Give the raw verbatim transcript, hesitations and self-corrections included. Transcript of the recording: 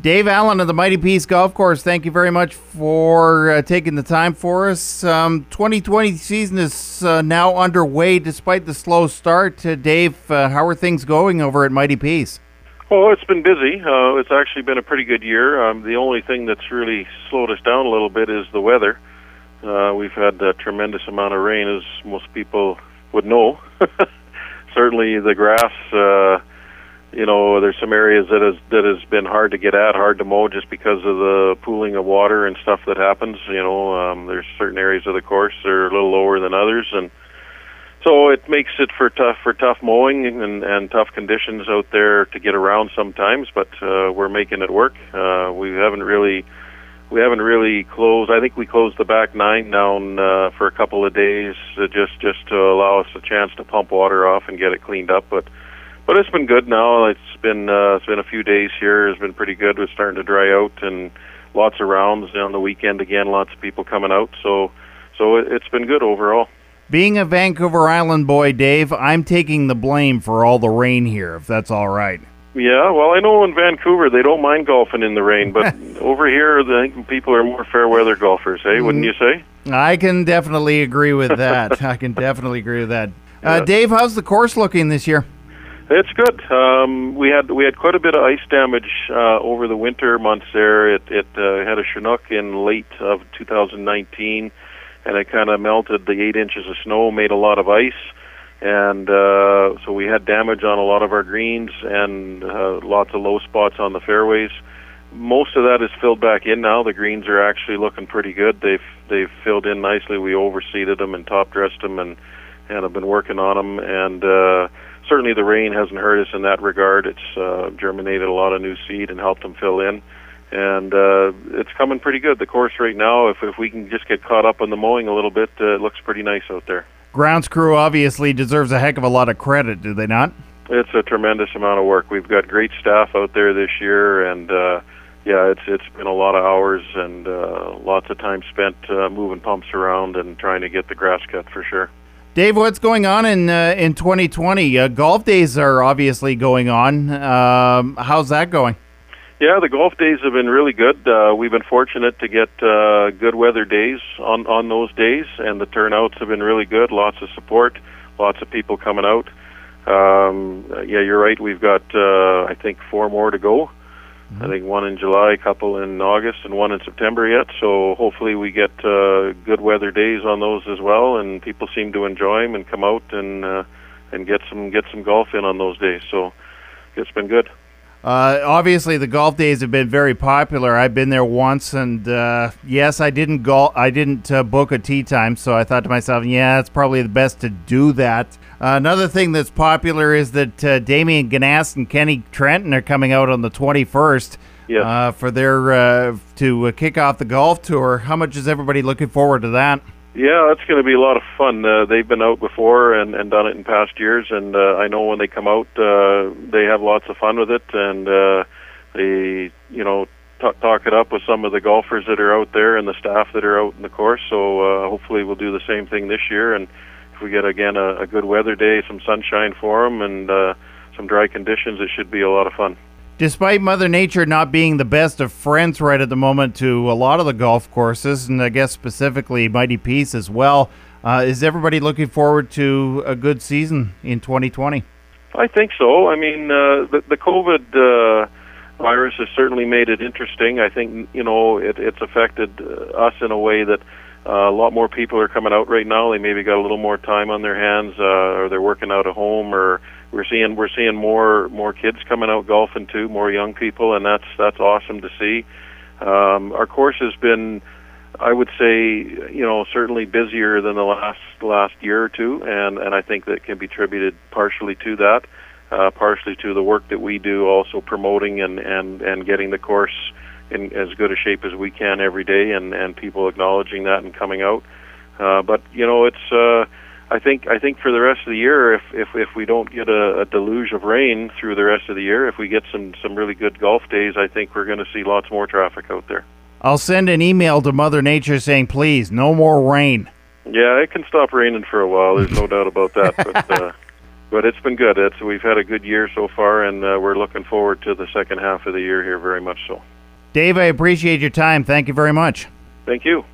Dave Allen of the Mighty Peace Golf Course, thank you very much for uh, taking the time for us. Um, twenty twenty season is uh, now underway despite the slow start. Uh, Dave, uh, how are things going over at Mighty Peace? Well, it's been busy. Uh, it's actually been a pretty good year. Um, the only thing that's really slowed us down a little bit is the weather. Uh, we've had a tremendous amount of rain, as most people would know. Certainly the grass, uh, you know, there's some areas that has that has been hard to get at, hard to mow just because of the pooling of water and stuff that happens. You know, um, there's certain areas of the course that are a little lower than others, and so it makes it for tough for tough mowing and, and tough conditions out there to get around sometimes. But uh, we're making it work. Uh, we haven't really we haven't really closed. I think we closed the back nine down uh, for a couple of days, uh, just just to allow us a chance to pump water off and get it cleaned up. But But it's been good now. It's been uh, it's been a few days here. It's been pretty good. It's starting to dry out, and lots of rounds on the weekend again. Lots of people coming out. So so it, it's been good overall. Being a Vancouver Island boy, Dave, I'm taking the blame for all the rain here, if that's all right. Yeah, well, I know in Vancouver they don't mind golfing in the rain, but over here I think people are more fair weather golfers, eh? Wouldn't you say? I can definitely agree with that. I can definitely agree with that. Uh, Yeah. Dave, how's the course looking this year? It's good. Um, we had we had quite a bit of ice damage uh, over the winter months there. It it uh, had a Chinook in late of two thousand nineteen, and it kind of melted the eight inches of snow, made a lot of ice, and uh, so we had damage on a lot of our greens and uh, lots of low spots on the fairways. Most of that is filled back in now. The greens are actually looking pretty good. They've they've filled in nicely. We overseeded them and top dressed them, and and have been working on them. And uh, certainly the rain hasn't hurt us in that regard. It's uh, germinated a lot of new seed and helped them fill in. And uh, it's coming pretty good. The course right now, if, if we can just get caught up on the mowing a little bit, uh, it looks pretty nice out there. Grounds crew obviously deserves a heck of a lot of credit, do they not? It's a tremendous amount of work. We've got great staff out there this year, and uh, yeah, it's it's been a lot of hours and uh, lots of time spent uh, moving pumps around and trying to get the grass cut for sure. Dave, what's going on in uh, in twenty twenty? Uh, golf days are obviously going on. Um, how's that going? Yeah, the golf days have been really good. Uh, we've been fortunate to get uh, good weather days on, on those days, and the turnouts have been really good. Lots of support, lots of people coming out. Um, yeah, you're right. We've got, uh, I think, four more to go. I think one in July, a couple in August, and one in September yet. So hopefully we get uh, good weather days on those as well, and people seem to enjoy them and come out and uh, and get some get some golf in on those days. So it's been good. Uh, obviously, the golf days have been very popular. I've been there once, and uh, yes, I didn't go. I didn't uh, book a tee time, so I thought to myself, yeah, it's probably the best to do that. Uh, another thing that's popular is that uh, Damian Ganast and Kenny Trenton are coming out on the twenty-first Yes. uh, for their uh, to uh, kick off the golf tour. How much is everybody looking forward to that? Yeah, that's going to be a lot of fun. Uh, they've been out before and, and done it in past years, and uh, I know when they come out, uh, they have lots of fun with it, and uh, they, you know, t- talk it up with some of the golfers that are out there and the staff that are out in the course. So uh, hopefully we'll do the same thing this year, and if we get, again, a, a good weather day, some sunshine for them, and uh, some dry conditions, it should be a lot of fun. Despite Mother Nature not being the best of friends right at the moment to a lot of the golf courses, and I guess specifically Mighty Peace as well, uh, is everybody looking forward to a good season in twenty twenty? I think so. I mean, uh, the, the COVID uh, virus has certainly made it interesting. I think, you know, it, it's affected uh, us in a way that uh, a lot more people are coming out right now. They maybe got a little more time on their hands, uh, or they're working out at home, or We're seeing we're seeing more more kids coming out golfing too, more young people, and that's that's awesome to see. Um, our course has been, I would say, you know, certainly busier than the last last year or two, and, and I think that can be attributed partially to that, uh, partially to the work that we do, also promoting and, and, and getting the course in as good a shape as we can every day, and, and people acknowledging that and coming out. Uh, but you know, it's. Uh, I think I think for the rest of the year, if if, if we don't get a, a deluge of rain through the rest of the year, if we get some, some really good golf days, I think we're going to see lots more traffic out there. I'll send an email to Mother Nature saying, please, no more rain. Yeah, it can stop raining for a while. There's no doubt about that. But uh, but it's been good. It's we've had a good year so far, and uh, we're looking forward to the second half of the year here very much so. Dave, I appreciate your time. Thank you very much. Thank you.